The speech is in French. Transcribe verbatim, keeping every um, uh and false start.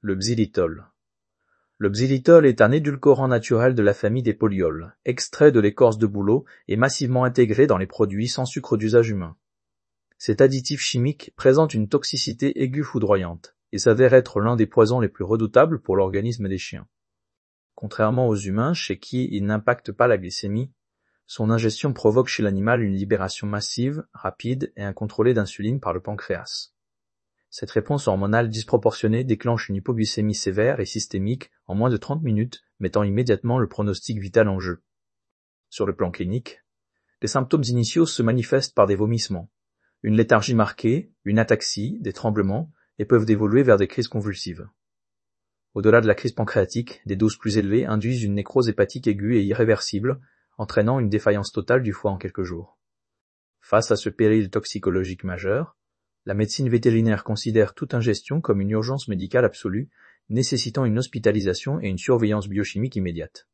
Le xylitol. Le xylitol est un édulcorant naturel de la famille des polyols, extrait de l'écorce de bouleau et massivement intégré dans les produits sans sucre d'usage humain. Cet additif chimique présente une toxicité aiguë foudroyante et s'avère être l'un des poisons les plus redoutables pour l'organisme des chiens. Contrairement aux humains, chez qui il n'impacte pas la glycémie, son ingestion provoque chez l'animal une libération massive, rapide et incontrôlée d'insuline par le pancréas. Cette réponse hormonale disproportionnée déclenche une hypoglycémie sévère et systémique en moins de trente minutes, mettant immédiatement le pronostic vital en jeu. Sur le plan clinique, les symptômes initiaux se manifestent par des vomissements, une léthargie marquée, une ataxie, des tremblements, et peuvent évoluer vers des crises convulsives. Au-delà de la crise pancréatique, des doses plus élevées induisent une nécrose hépatique aiguë et irréversible, entraînant une défaillance totale du foie en quelques jours. Face à ce péril toxicologique majeur, la médecine vétérinaire considère toute ingestion comme une urgence médicale absolue, nécessitant une hospitalisation et une surveillance biochimique immédiate.